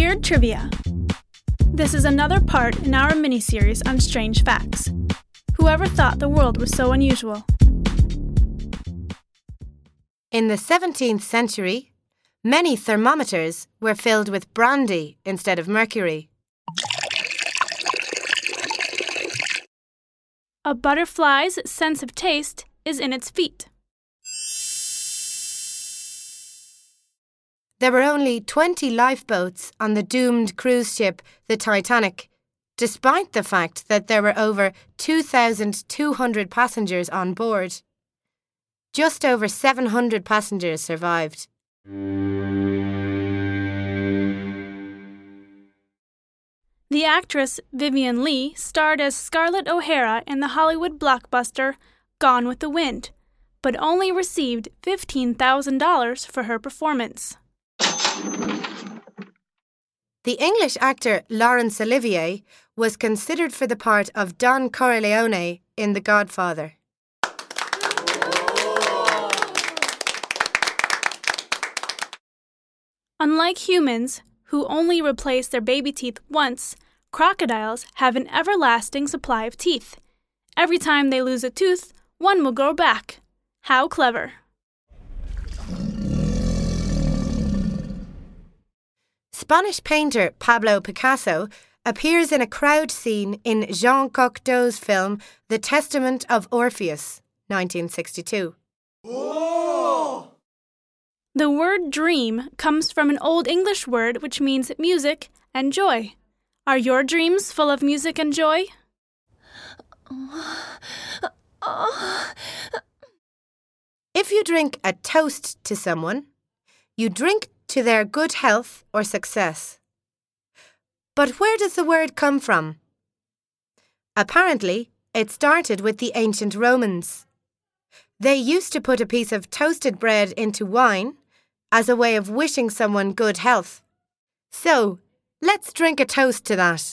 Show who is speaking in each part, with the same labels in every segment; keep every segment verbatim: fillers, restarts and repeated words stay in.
Speaker 1: Weird Trivia. This is another part in our mini-series on strange facts. Whoever thought the world was so unusual?
Speaker 2: In the seventeenth century, many thermometers were filled with brandy instead of mercury.
Speaker 1: A butterfly's sense of taste is in its feet.
Speaker 2: There were only twenty lifeboats on the doomed cruise ship, the Titanic, despite the fact that there were over two thousand two hundred passengers on board. Just over seven hundred passengers survived.
Speaker 1: The actress Vivien Leigh starred as Scarlett O'Hara in the Hollywood blockbuster Gone with the Wind, but only received fifteen thousand dollars for her performance.
Speaker 2: The English actor Laurence Olivier was considered for the part of Don Corleone in The Godfather.
Speaker 1: Unlike humans, who only replace their baby teeth once, crocodiles have an everlasting supply of teeth. Every time they lose a tooth, one will grow back. How clever!
Speaker 2: Spanish painter Pablo Picasso appears in a crowd scene in Jean Cocteau's film The Testament of Orpheus, nineteen sixty-two.
Speaker 1: Oh! The word dream comes from an Old English word which means music and joy. Are your dreams full of music and joy?
Speaker 2: If you drink a toast to someone, you drink to their good health or success. But where does the word come from? Apparently, it started with the ancient Romans. They used to put a piece of toasted bread into wine as a way of wishing someone good health. So, let's drink a toast to that.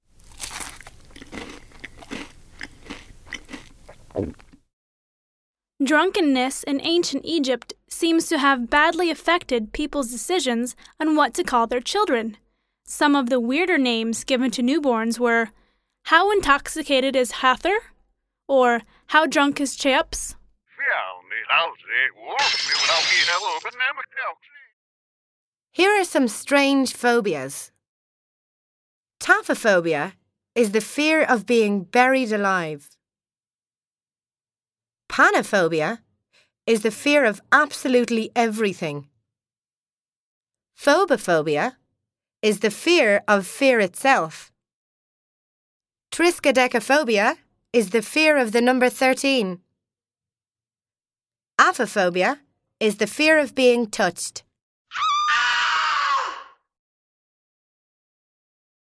Speaker 1: Drunkenness in ancient Egypt seems to have badly affected people's decisions on what to call their children. Some of the weirder names given to newborns were, "How intoxicated is Hathor?" or "How drunk is Cheops?"
Speaker 2: Here are some strange phobias. Taphophobia is the fear of being buried alive. Panophobia is the fear of absolutely everything. Phobophobia is the fear of fear itself. Triskaidekaphobia is the fear of the number thirteen. Aphophobia is the fear of being touched.